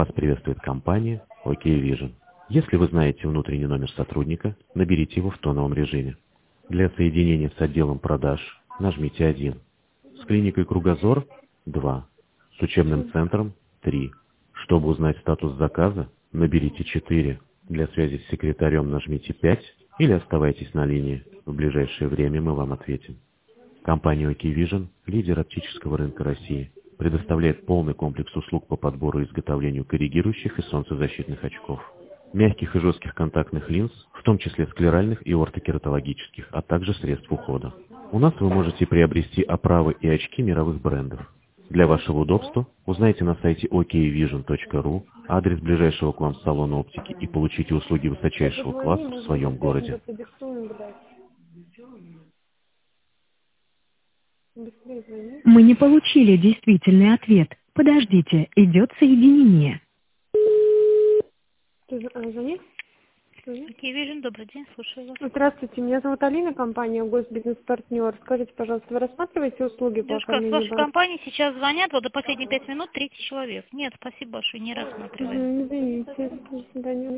Вас приветствует компания OK Vision. Если вы знаете внутренний номер сотрудника, наберите его в тоновом режиме. Для соединения с отделом продаж нажмите 1. С клиникой Кругозор 2. С учебным центром 3. Чтобы узнать статус заказа, наберите 4. Для связи с секретарем нажмите 5 или оставайтесь на линии. В ближайшее время мы вам ответим. Компания OK Vision, лидер оптического рынка России, предоставляет полный комплекс услуг по подбору и изготовлению коррегирующих и солнцезащитных очков, мягких и жестких контактных линз, в том числе склеральных и ортокератологических, а также средств ухода. У нас вы можете приобрести оправы и очки мировых брендов. Для вашего удобства узнайте на сайте okvision.ru адрес ближайшего к вам салона оптики и получите услуги высочайшего класса в своем городе. Мы не получили действительный ответ. Подождите, идет соединение. Звонит? Окей, Vision, добрый день, слушаю вас. Здравствуйте, меня зовут Алина, компания Госбизнес-партнер. Скажите, пожалуйста, вы рассматриваете услуги по Девушка, с оформлению вашей компании сейчас звонят, вот до последних 5 минут, 3 человек. Нет, спасибо большое, не рассматриваем. Извините, до свидания.